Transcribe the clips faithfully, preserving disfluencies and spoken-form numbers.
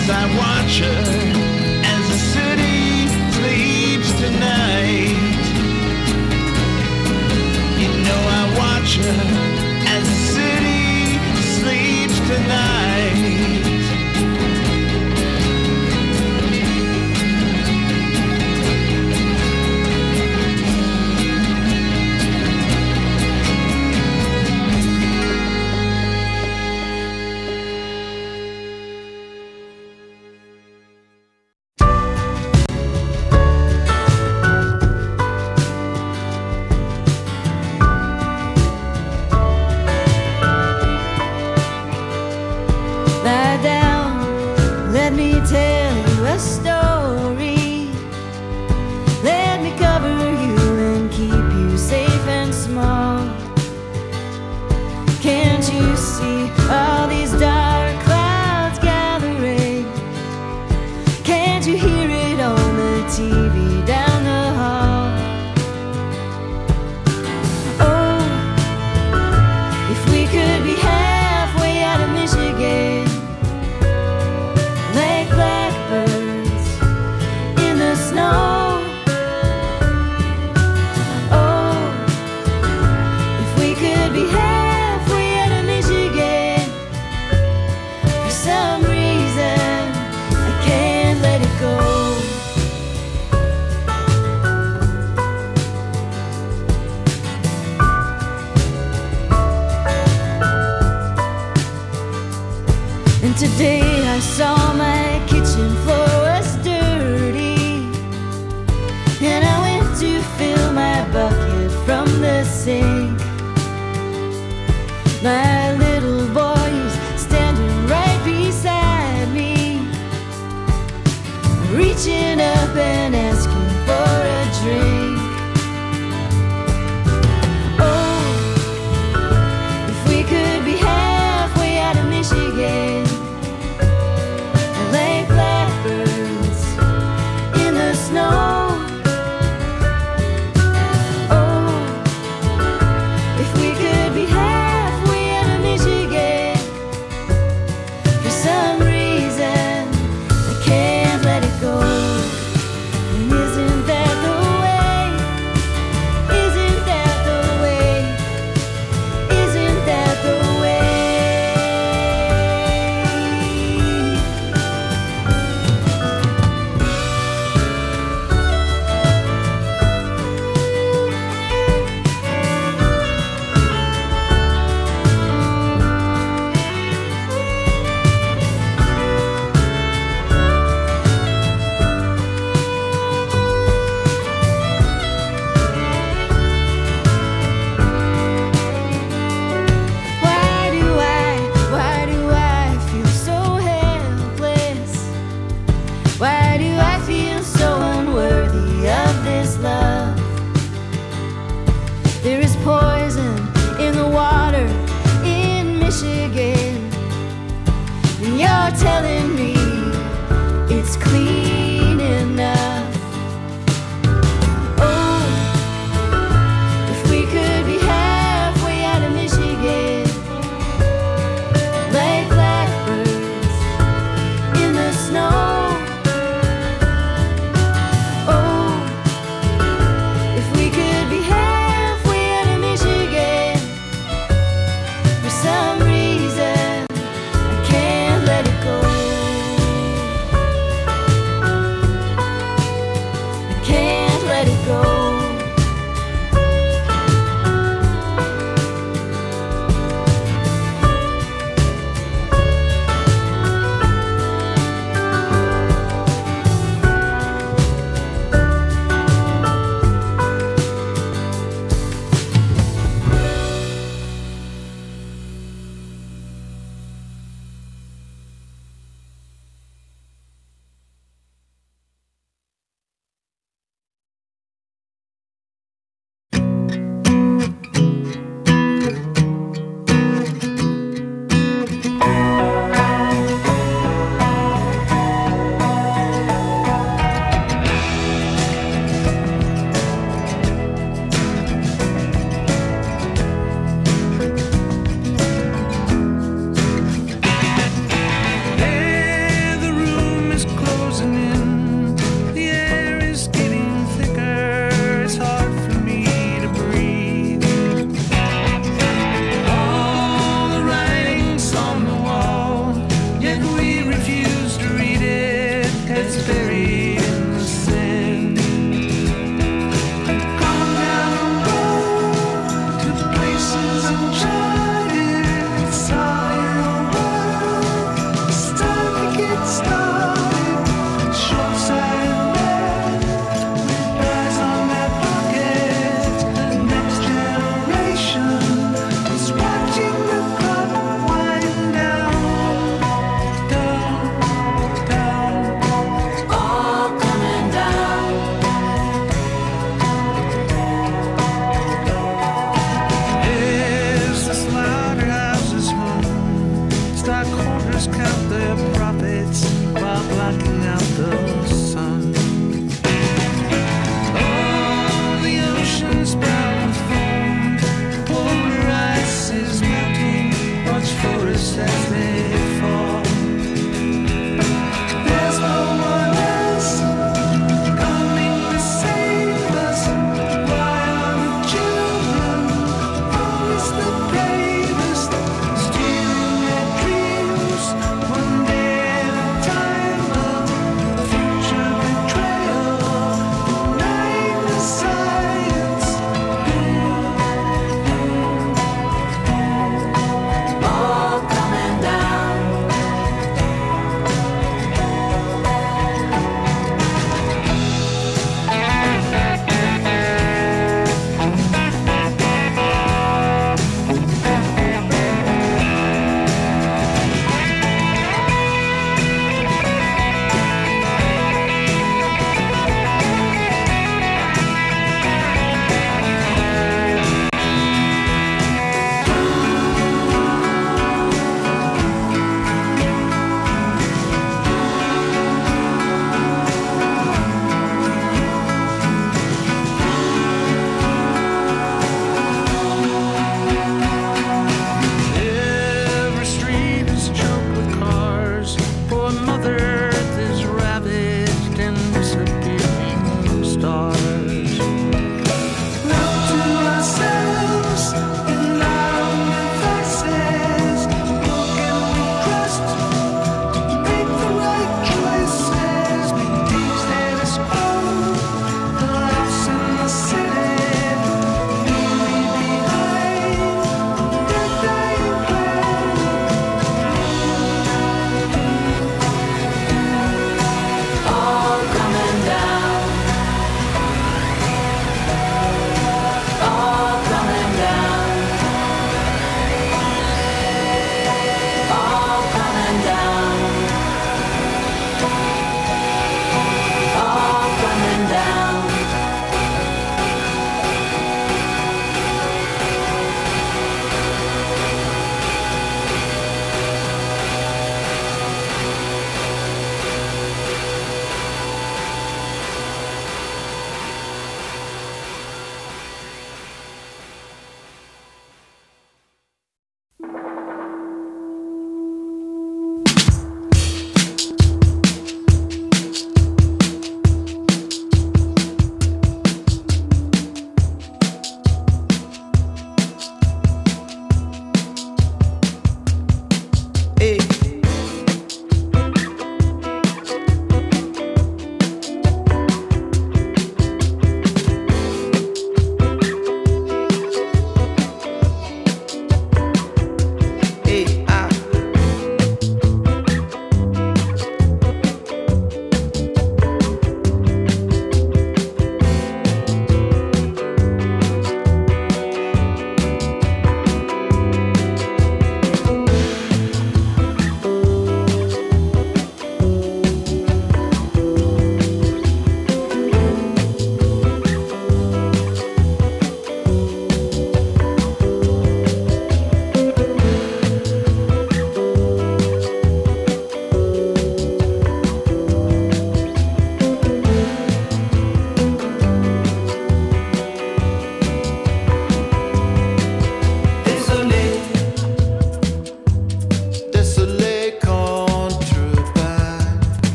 as I watch her, as the city sleeps tonight. You know I watch her as the city sleeps tonight. Today I saw my kitchen floor was dirty, and I went to fill my bucket from the sink. My little boy is standing right beside me, reaching up and asking for a drink. Oh, if we could be halfway out of Michigan, like blackbirds in the snow. Oh, if we could be halfway out of Michigan, for some reason I can't let it go. And isn't that the way? Isn't that the way? Isn't that the way? Why do I feel so unworthy of this love? There is poison in the water in Michigan, and you're telling me it's clean enough. Oh, if we could be halfway out of Michigan, like blackbirds in the snow.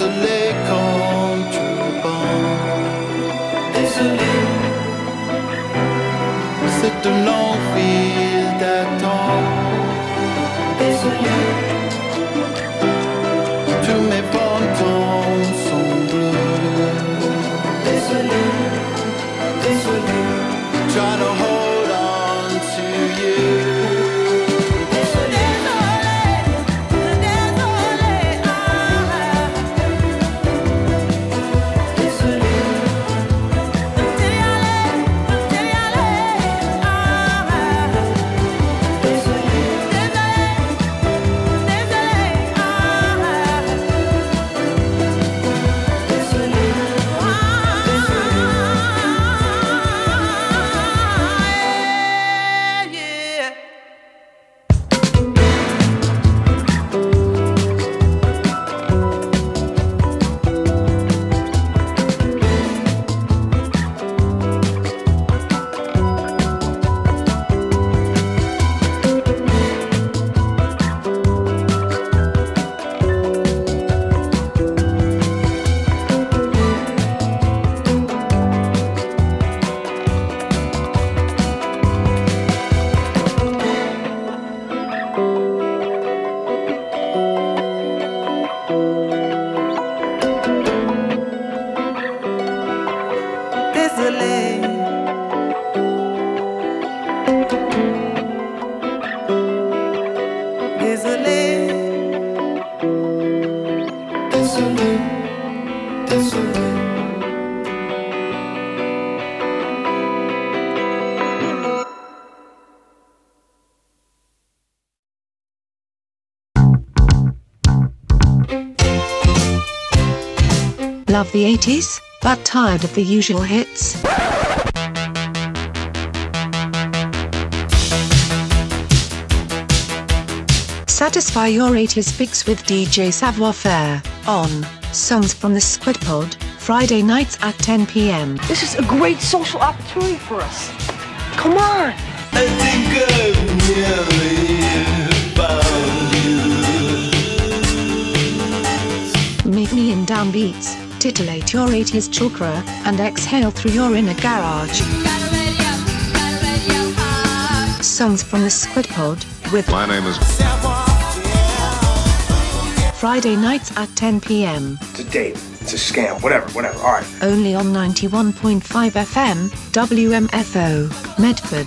Désolé comme tu pars. Désolé. C'est un long fil d'attente. Désolé. Tous mes fantômes sont bleus. Désolé. Désolé. Try to hold on to you. Love the eighties, but tired of the usual hits? Satisfy your eighties fix with D J Savoir Faire, on Songs from the Squid Pod, Friday nights at ten p m. This is a great social opportunity for us. Come on! I think I've nearly found you. Meet me in downbeats, titillate your eighties chakra, and exhale through your inner garage. Songs from the Squid Pod, with My name is Friday nights at ten p m. It's a date. It's a scam. Whatever, whatever. All right. Only on ninety-one point five F M, W M F O, Medford.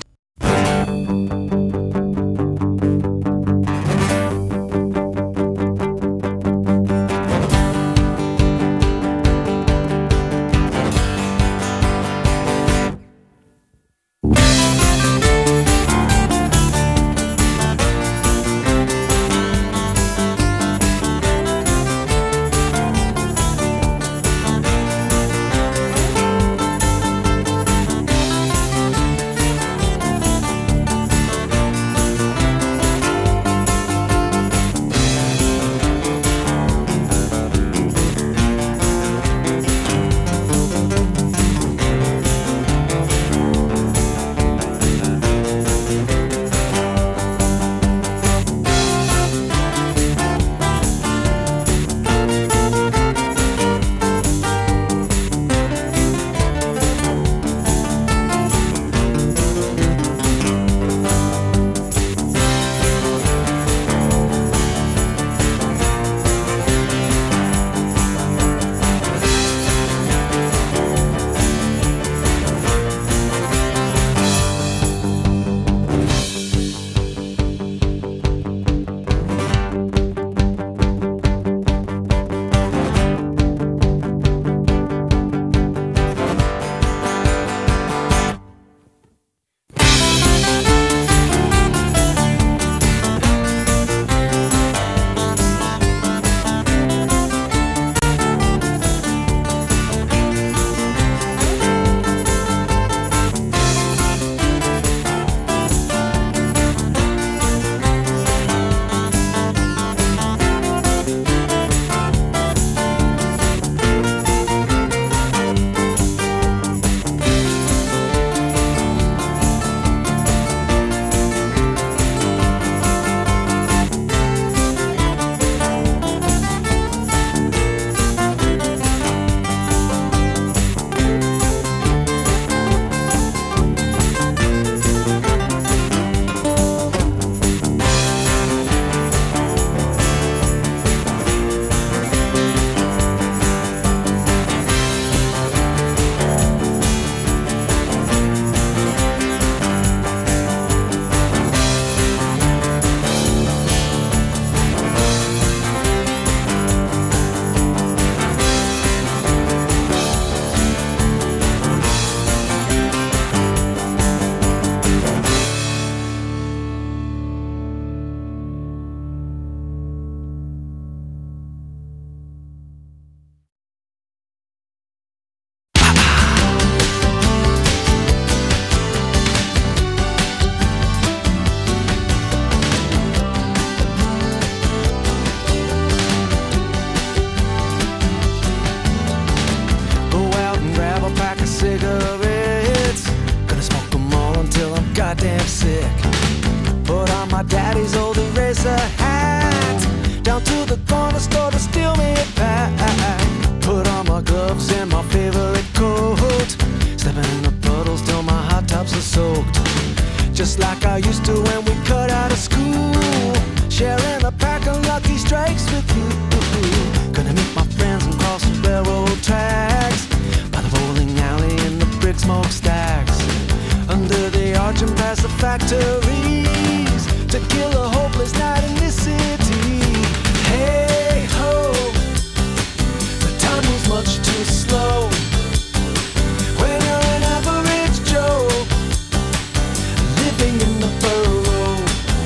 the store to steal me a pack. Put on my gloves and my favorite coat, stepping in the puddles till my hot tops are soaked. Just like I used to when we cut out of school, sharing a pack of Lucky Strikes with you. Gonna meet my friends and cross the railroad tracks, by the bowling alley and the brick smokestacks, under the arch and past the factories, to kill a hopeless night in this city. Hey ho, the time moves much too slow when you're an average Joe, living in the borough.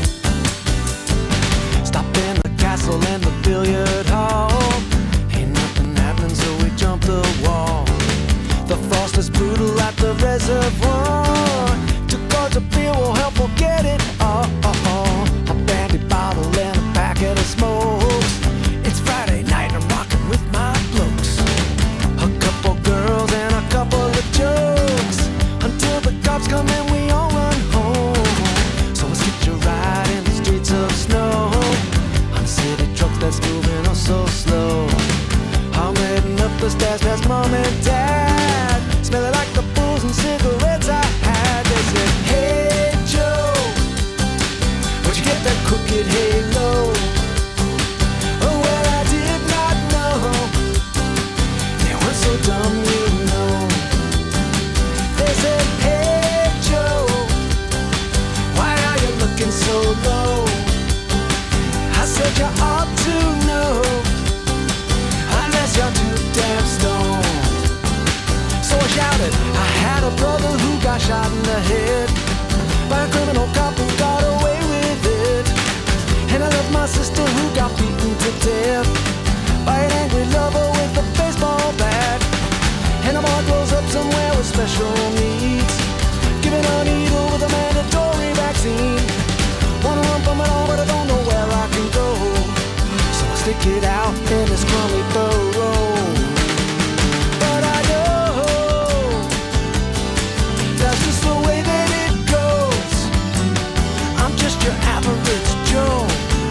Stop in the castle and the billiard hall, ain't nothing happening so we jump the wall. The frost is brutal at the reservoir, two cards of beer will help forget it all. A brandy bottle and a packet of smokes, it's Friday night, I'm rocking with my blokes. A couple girls and a couple of jokes, until the cops come and we all run home. So let's get your ride in the streets of snow, on a city truck that's moving oh so slow. I'm heading up the stairs past mom and dad, smelling like the booze and cigarettes I had. They said, hey Joe, where'd you get that crooked halo? Oh well, I did not know, they weren't so dumb, you know. They said, hey Joe, why are you looking so low? I said, you ought to know, unless you're too damn stoned. So I shouted, I had a brother who got shot in the head by a criminal cop who got away with it. And I love my sister who got beaten to death by an angry lover with a baseball bat. And a boy grows up somewhere with special needs, given a needle with a mandatory vaccine. Wanna run from it all, but I don't know where I can go, so I stick it out in this crummy burrow. But I know that's just the way that it goes, I'm just your average Joe,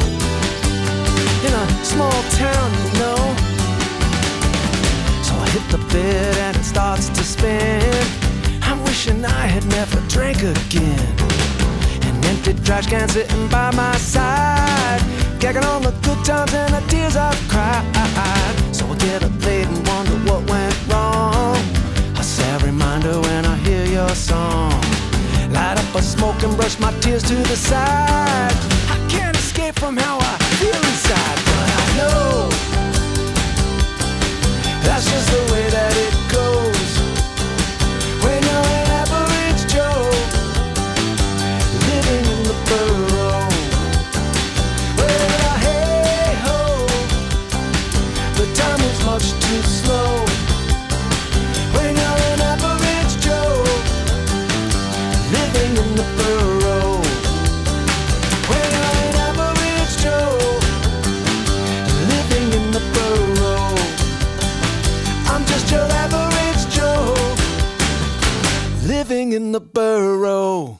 in a small town, you know. So I hit the bed and it starts to spin, I'm wishing I had never drank again. An empty trash can sitting by my side, gagging on the good times and the tears I've cried. So I get up late and wonder what went wrong, a sad reminder when I hear your song. Light up a smoke and brush my tears to the side, I can't escape from how I feel inside. But I know that's just the way that it goes when you're an average Joe, living in the borough. Well, hey ho, the time is much too slow when you're an average Joe, living in the borough. When you're an average Joe, living in the borough. I'm just your average Joe, living in the borough.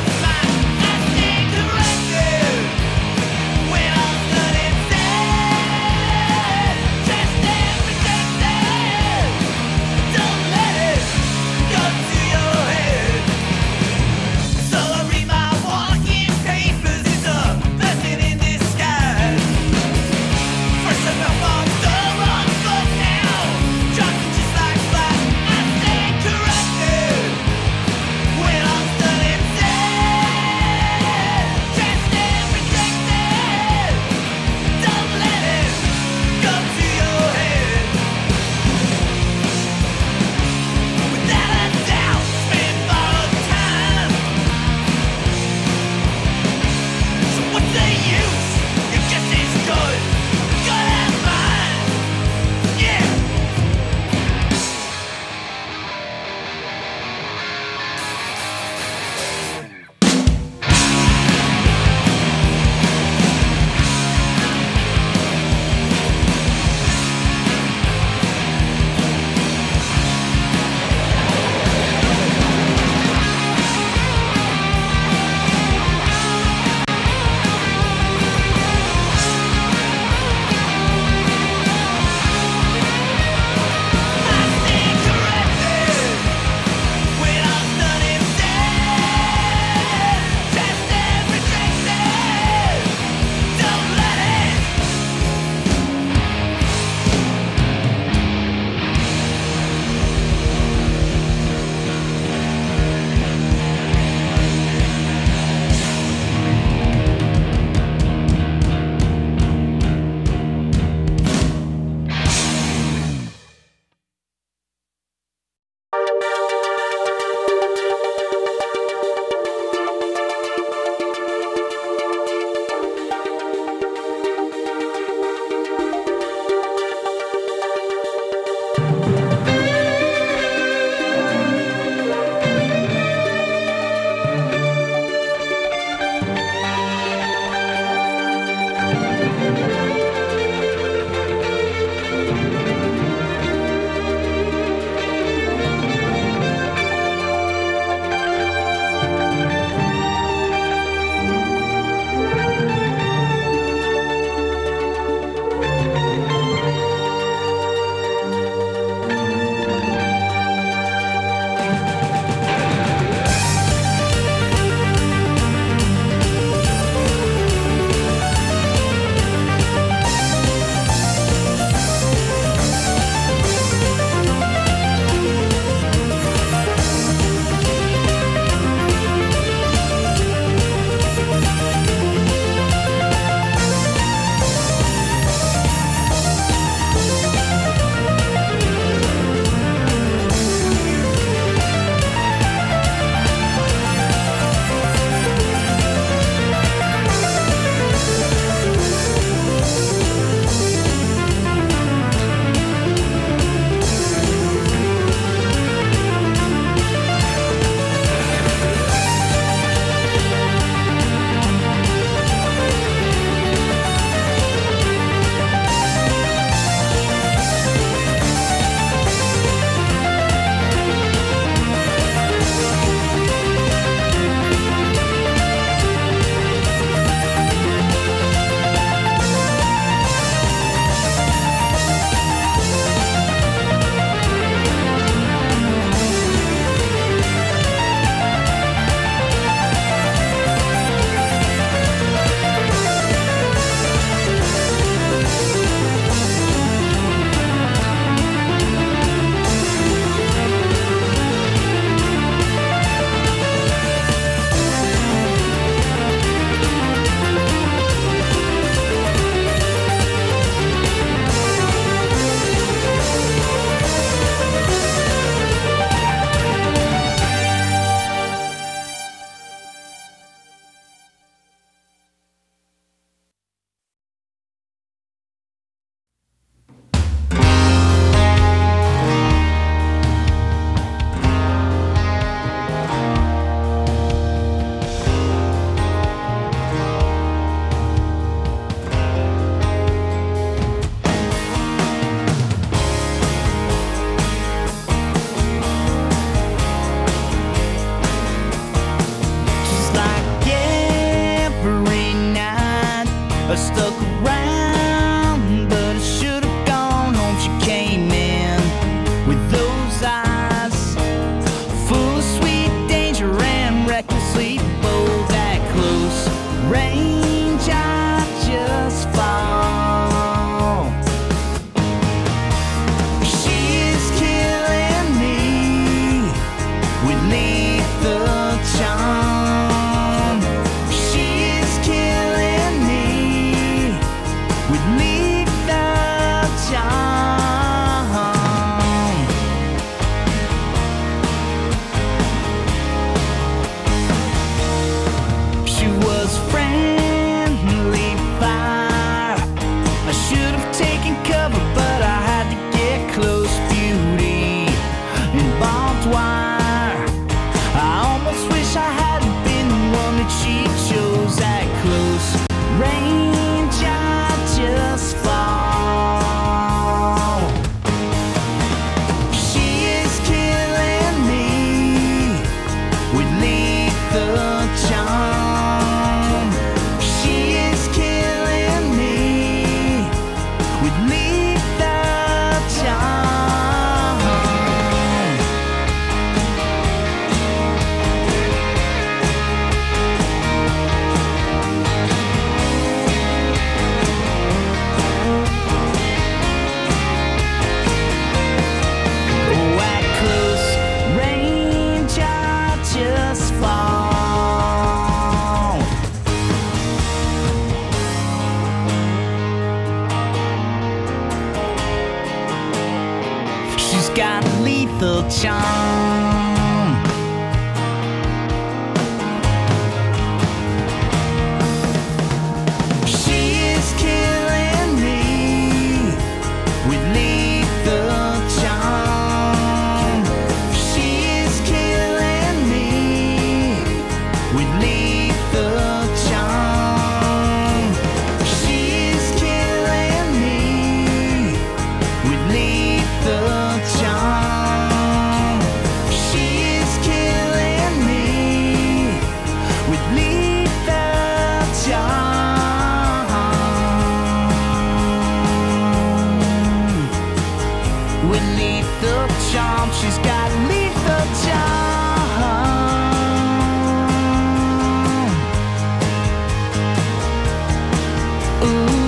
When I'm good inside lethal charm. She is killing me with lethal charm. She is killing me with lethal charm. She is killing me with lethal charm. She is killing me with lethal charm. With lethal charm, she's got lethal charm. Ooh.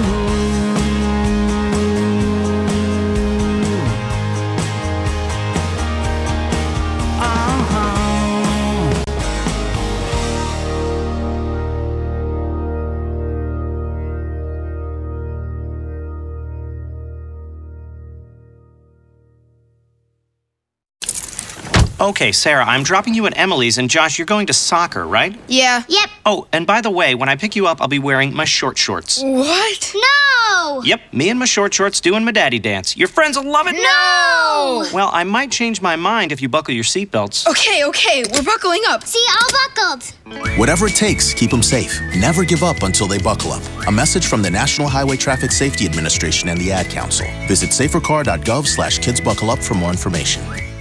Okay, Sarah, I'm dropping you at Emily's, and Josh, you're going to soccer, right? Yeah. Yep. Oh, and by the way, when I pick you up, I'll be wearing my short shorts. What? No! Yep, me and my short shorts doing my daddy dance. Your friends will love it. No! Well, I might change my mind if you buckle your seatbelts. Okay, okay, we're buckling up. See, all buckled. Whatever it takes, keep them safe. Never give up until they buckle up. A message from the National Highway Traffic Safety Administration and the Ad Council. Visit safercar.gov slash kidsbuckleup for more information.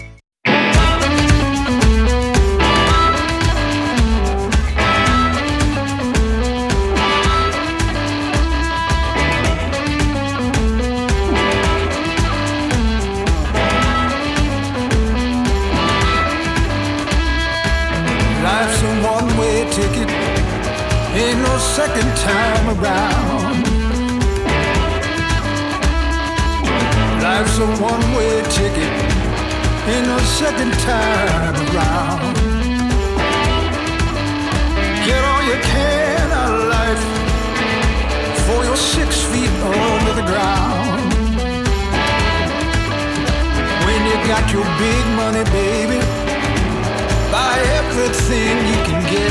Life's a one-way ticket, ain't no second time around. Life's a one-way ticket, ain't no second time around. Get all you can out of life before you're six feet under the ground. When you got your big money, baby, buy everything you can get.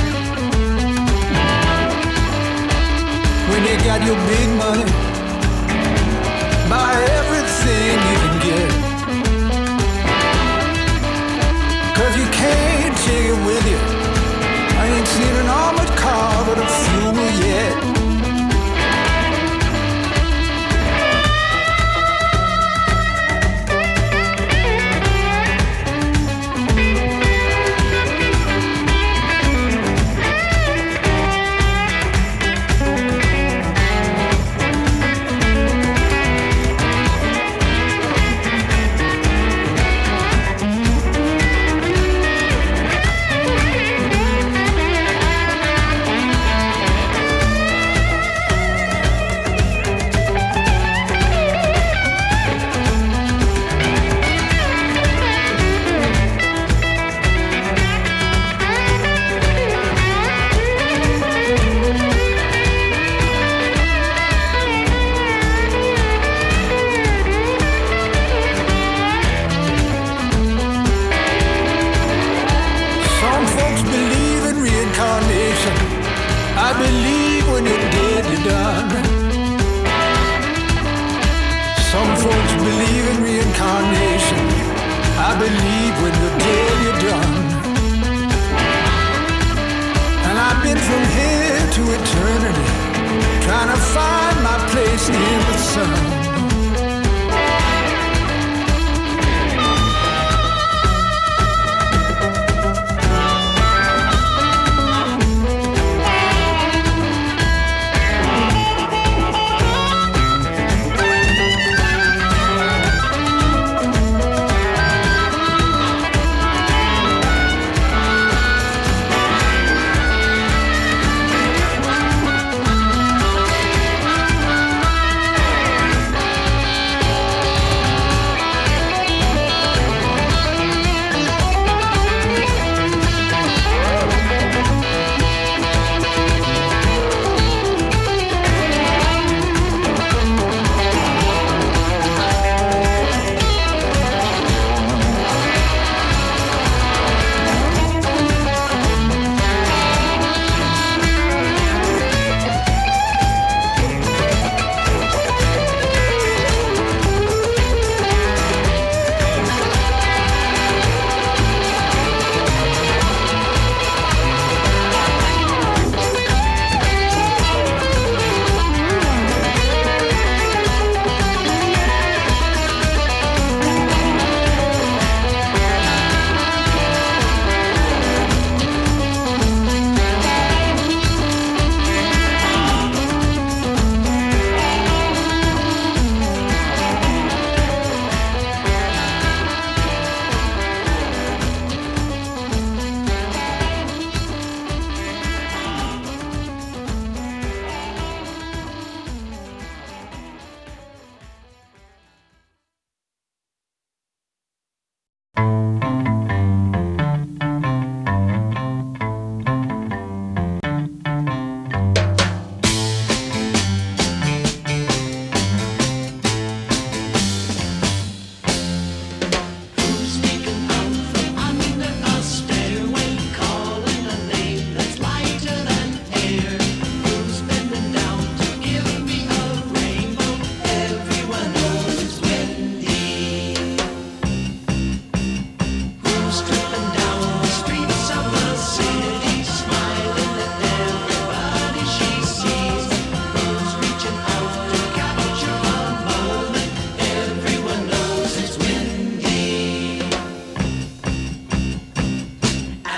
When you got your big money, buy everything you can get. Cause you can't take it with you. I ain't seen an armored car with a fuel yet. I believe when you're dead, you're done. Some folks believe in reincarnation. I believe when you're dead, you're done. And I've been from here to eternity, trying to find my place in the sun.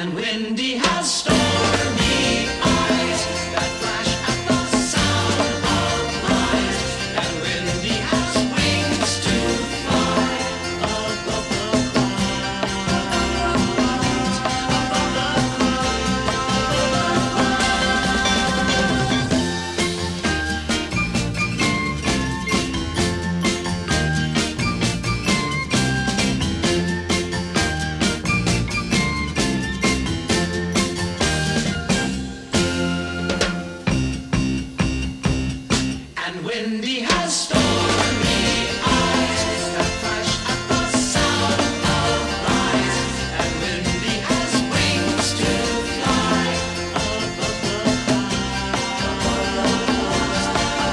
And Windy has stormy eyes that flash at the sound of lies. And Windy has wings to fly above the clouds, above the And Windy has stormy eyes that flash at the sound of lies. And Windy has wings to fly above the clouds, above the clouds,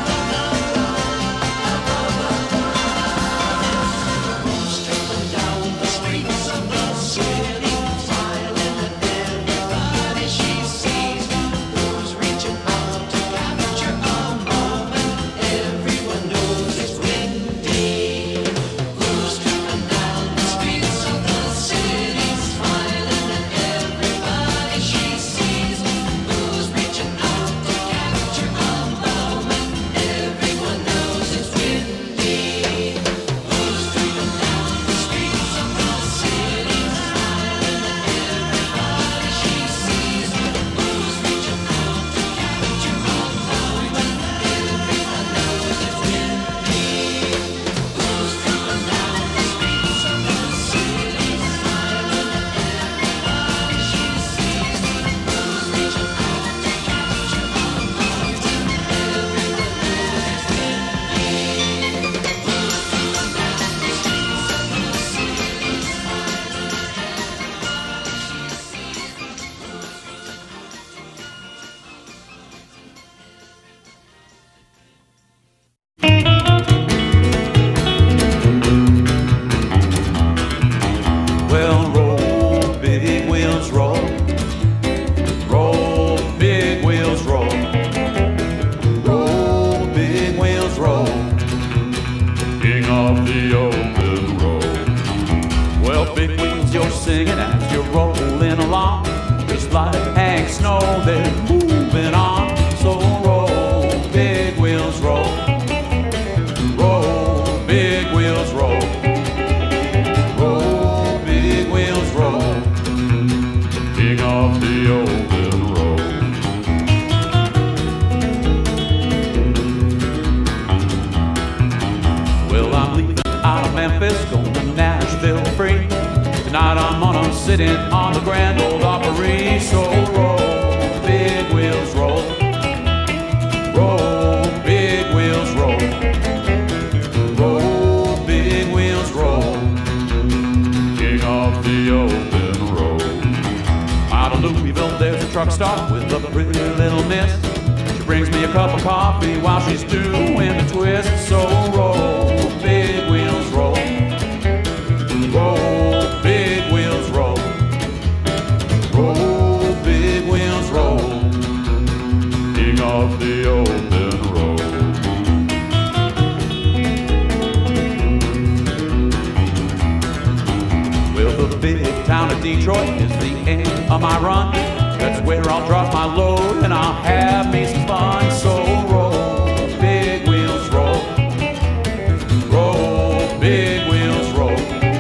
above the clouds. Who's traveling down the streets of the city, smiling at everybody she sees? Who's reaching out to capture a moment? Everyone knows it's Windy. Who's tripping down the streets of the city, smiling at everybody she sees? Who's reaching out to capture a moment? Everyone knows it's Windy. Who's tripping down the streets of the city, smiling at everybody she sees? Who's reaching out to capture a moment? Everyone knows it's Windy. Who's coming down the streets of the city, smiling at everybody she sees? Who's reaching out to capture a moment? Everyone knows it's Windy. Who's coming down the streets of the city, smiling at Well, roll, big wheels roll. Roll, big wheels roll. Roll, big wheels roll. King of the open road. Well, big wheels, you're singing as you're rolling along. Just like Hank Snow, they're moving on. So roll, big wheels roll. Roll, big wheels roll. Roll, big wheels roll. King of the open road. Well, I'm leaving out of Memphis, going to Nashville free. Tonight I'm gonna sit in on the Grand Ole Opry. So roll, big wheels roll. Roll, big wheels roll. Roll, big wheels roll. King of the open road. Out of Louisville there's a truck stop with a pretty little miss. She brings me a cup of coffee while she's doing the twist. So roll, big wheels roll. Roll, big wheels roll. Roll, big wheels roll. King of the open road. Well, the big town of Detroit is the end of my run. That's where I'll drop my load and I'll have me some fun. So roll, big wheels roll. Roll, big wheels roll.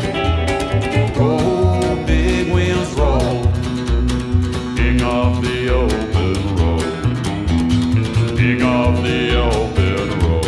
Roll, big wheels roll. King of the open road. King of the open road.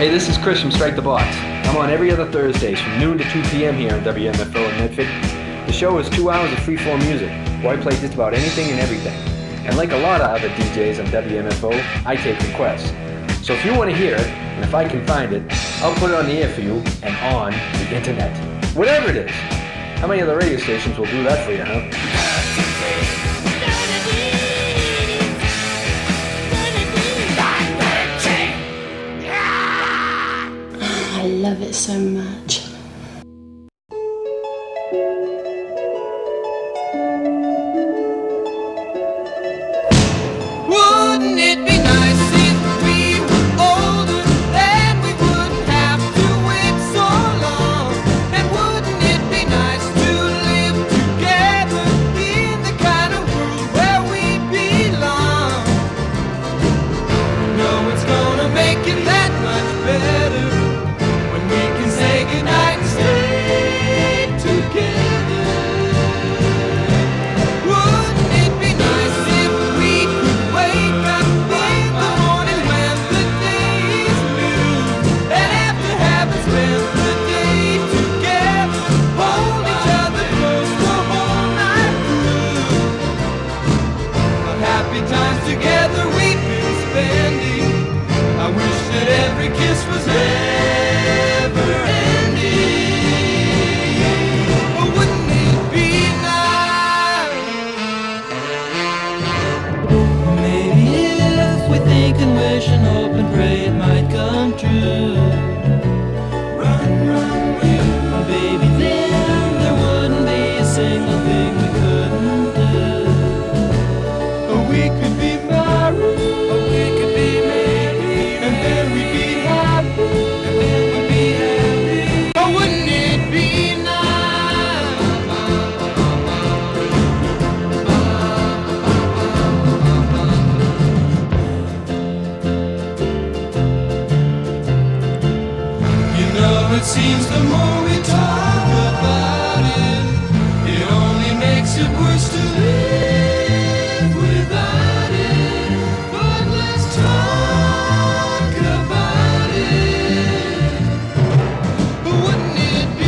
Hey, this is Chris from Strike the Box. I'm on every other Thursdays from noon to two p.m. here on W M F O in Medford. The show is two hours of free-form music, where I play just about anything and everything. And like a lot of other D Js on W M F O, I take requests. So if you want to hear it, and if I can find it, I'll put it on the air for you and on the internet. Whatever it is. How many other radio stations will do that for you, huh? I love it so much. Wouldn't it be nice if we were older, then we wouldn't have to wait so long? And wouldn't it be nice to live together in the kind of world where we belong? No, it's gonna make it that much better when we can say goodnight and stay together. Wouldn't it be nice if we could wake up in the morning when the day is new, and after having spent the day together, hold each other close the whole night through? Of happy times together we've been spending, I wish that every kiss was never ending. But wouldn't it be nice? Maybe if we think and wish and hope and pray it might come true. Run, run, you, baby, then there wouldn't be a single thing we couldn't do. Or we could be married, or we could be married, and then we'd be happy, and then we'd be happy. But wouldn't it be nice? You know, it seems the more we talk about it, it only makes it worse to live without it. But let's talk about it. But wouldn't it be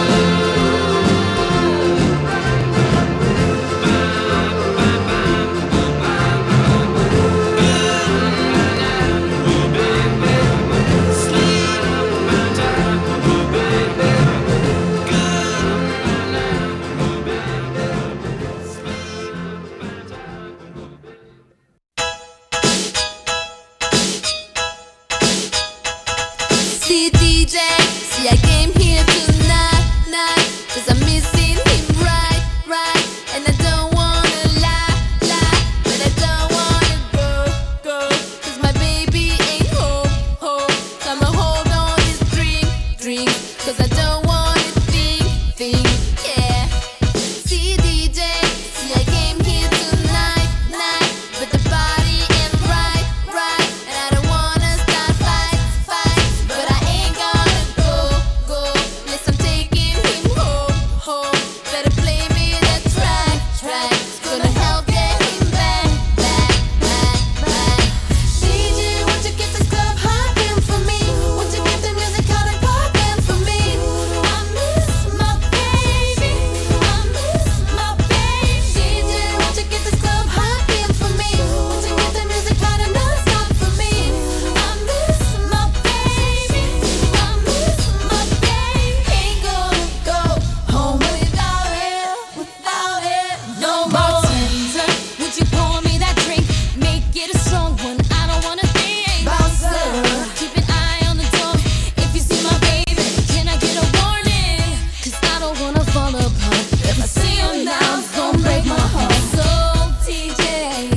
See D J, see I came here tonight, night, cause I'm missing him right, right. And I don't wanna lie, lie, but I don't wanna go, go, cause my baby ain't home, home. So I'ma hold on this drink, drink, cause I don't wanna think, think, yeah. See D J, see I came here tonight, night, but the party ain't right, right. And I don't wanna start fights, fights, but I ain't gonna go, go, unless I'm taking him home, home. Better play me that track, track, it's gonna help get him back, back, back, back. D J, won't you get this club hopping for me? Won't you get the music hot and poppin' for me? I miss my baby, I miss my baby. D J, won't you get this club hopping for me? Won't you get the music hot and non-stop for me? I miss my baby, I miss my baby. Ain't gonna go home without it, without it no more. Bartender, would you pour me that drink? Make it a strong one, I don't wanna think. Bouncer, keep an eye on the door. If you see my baby, can I get a warning? Cause I don't wanna fall apart. If I see him now, it's gonna break my heart. So D J,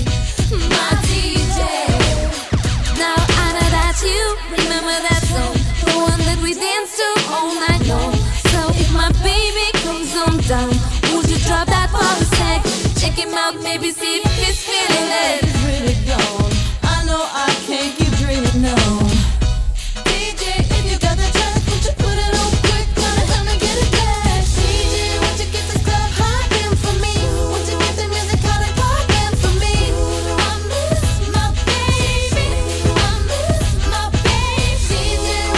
my D J, now I know that you remember that song, the one that we danced to all night long. So if my baby comes on down, would you drop that for a sec? Check him out, maybe see if he's feeling it. It's really gone, I know I can't keep dreaming on. D J, if you got the track, would you put it on quick? Gonna help me get it back. D J, won't you get this club hopping for me? Won't you get the music hot and poppin' for me? I miss my baby, I miss my baby. D J,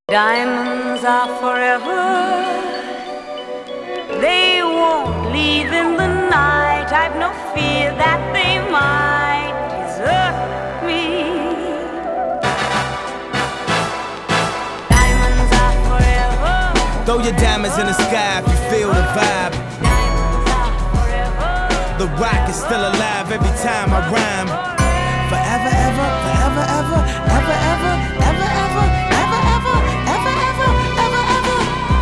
Diamonds are forever. They won't leave in the night. I've no fear that they might desert me. Diamonds are forever. Throw your diamonds in the sky if you feel the vibe. Diamonds are forever. The rock is still alive every time I rhyme. Forever, ever, forever, ever, ever, ever, ever, ever, ever, ever, ever, ever, ever, ever.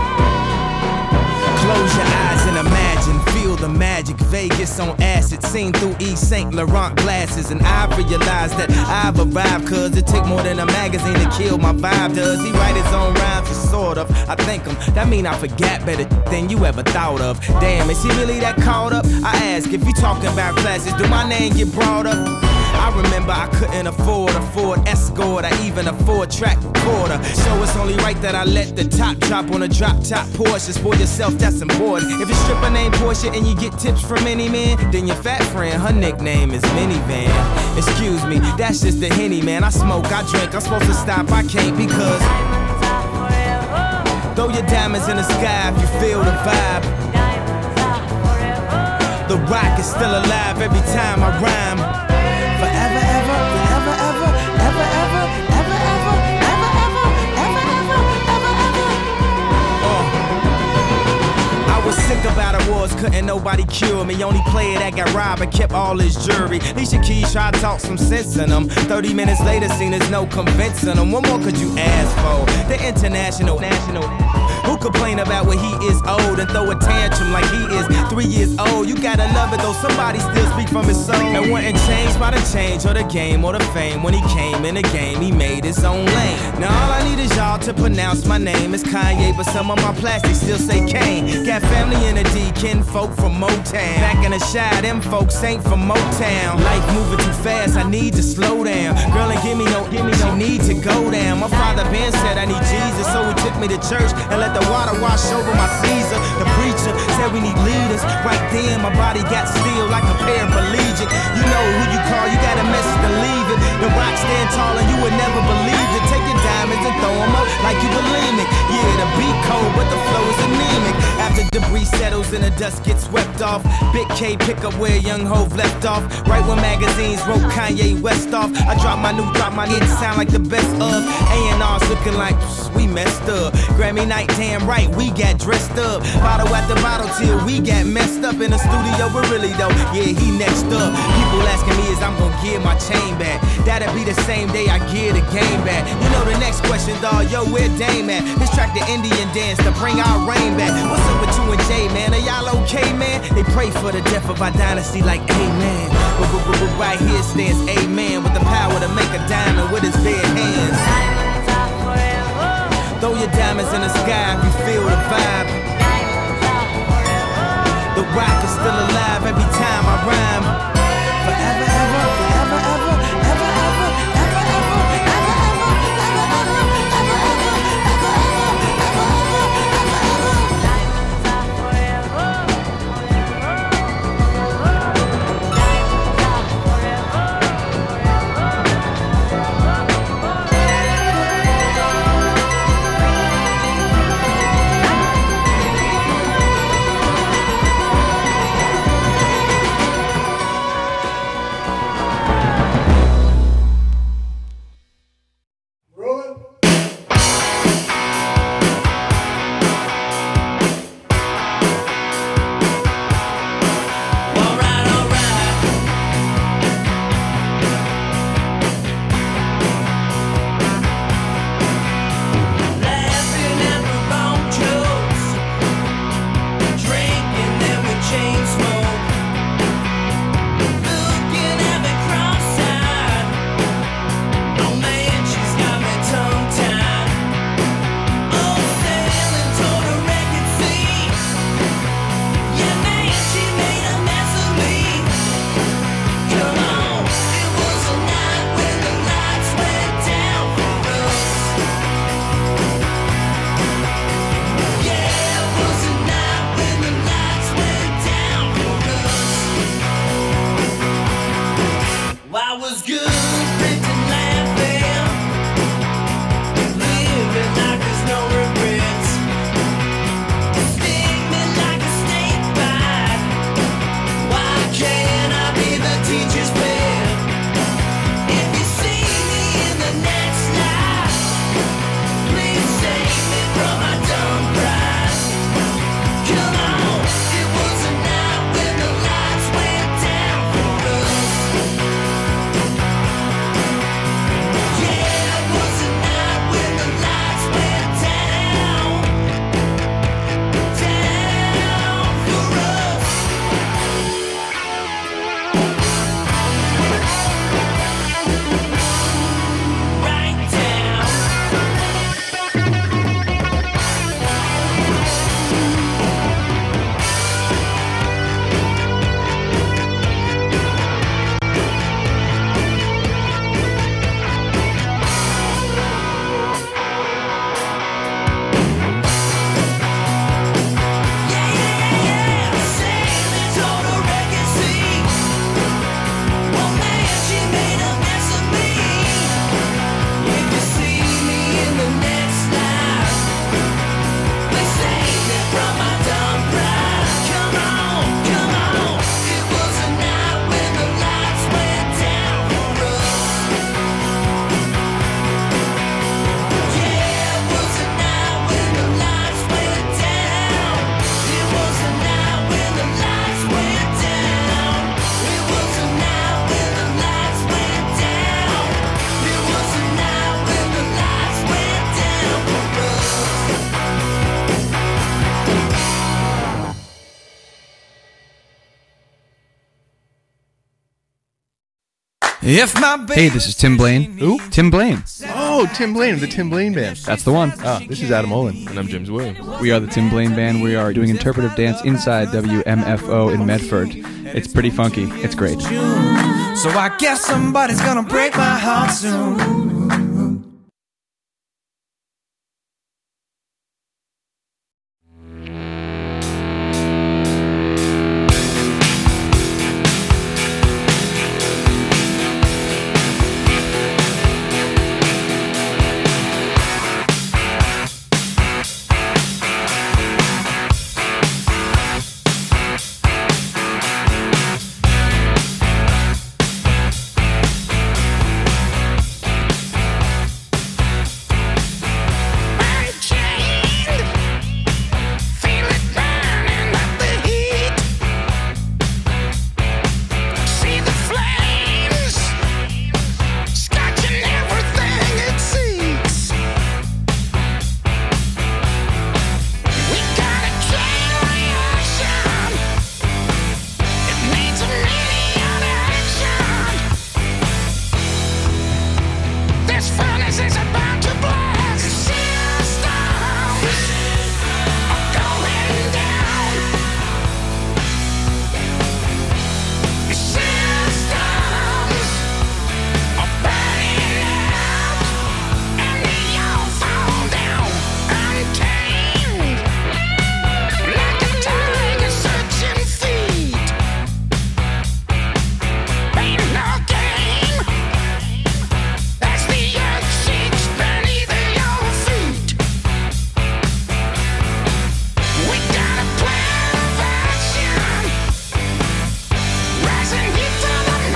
Close your eyes and imagine, feel the magic. Vegas on acid, seen through Yves Saint Laurent glasses. And I realized that I've arrived, cause it take more than a magazine to kill my vibe. Does he write his own rhymes? Sort of, I think him. That mean I forget better than you ever thought of. Damn, is he really that caught up? I ask, if you talking about classes, do my name get brought up? I remember I couldn't afford a Ford Escort or even a four-track recorder. So it's only right that I let the top drop on a drop-top Porsche. For yourself, that's important. If your stripper named Portia and you get tips from any man, then your fat friend, her nickname is Minivan. Excuse me, that's just the Henny, man. I smoke, I drink, I'm supposed to stop, I can't because Diamonds are forever. throw your diamonds in the sky if you feel the vibe. Diamonds are forever. The rock is still alive every time I rhyme. Forever, ever, forever, ever, ever, ever, ever, ever, ever, ever, ever, ever, ever, ever. Uh. I was sick about awards, couldn't nobody cure me. Only player that got robbed and kept all his jewelry. Alicia Keys tried to talk some sense in them. Thirty minutes later, seen there's no convincing them. What more could you ask for? The international, national. Who complain about when he is old and throw a tantrum like he is three years old? You gotta love it though, somebody still speak from his soul. And wasn't changed by the change or the game or the fame. When he came in the game, he made his own lane. Now all I need is y'all to pronounce my name. It's Kanye, but some of my plastics still say Kane. Got family in the D, kin folk from Motown. Back in the Shy, them folks ain't from Motown. Life moving too fast, I need to slow down. Girl, ain't give me no, give me no need to go down. My father Ben said I need Jesus, so he took me to church and let the water wash over my Caesar. The preacher said we need leaders. Right then, my body got still like a paraplegic. You know who you call, you got a message to leave it. The rock stand tall and you would never believe it. Take your diamonds and throw them up like you bulimic. Yeah, the beat cold, but the flow is anemic. After debris settles and the dust gets swept off, Big K pick up where Young Hov left off. Right when magazines wrote Kanye West off, I drop my new, drop my new, it sound like the best of. A and R's looking like we messed up. Grammy night, damn right, we got dressed up. Bottle after bottle till we got messed up in the studio, but really though, yeah, he next up. People asking me is I'm gonna give my chain back. That'll be the same day I give the game back. You know the next question, dawg, yo, where Dame at? This track the Indian dance to bring our rain back. What's up with you and Jay, man? Are y'all okay, man? They pray for the death of our dynasty like amen. But, but, but, but right here stands amen with the power to make a diamond with his bare hands. Diamonds are forever. Throw your diamonds in the sky if you feel the vibe. Diamonds are forever. The rock is still alive every time I rhyme. Forever, ever, forever, ever, ever, ever, ever, ever, ever, ever, ever, ever, ever, ever, ever, ever, ever, ever. Diamonds are forever. teacher's pet. If you see me in the next life, please save me from my dumb pride. Come on, it was a night when the lights went down for us. Yeah, it was a night when the lights went down, down for us. Right down. If my Hey, this is Tim Blaine. Who? Tim Blaine. Oh, Tim Blaine of the Tim Blaine Band. That's the one. Ah, this is Adam Olin. And I'm James Williams. We are the Tim Blaine Band. We are doing interpretive dance inside W M F O in Medford. It's pretty funky. It's great. So I guess somebody's gonna break my heart soon.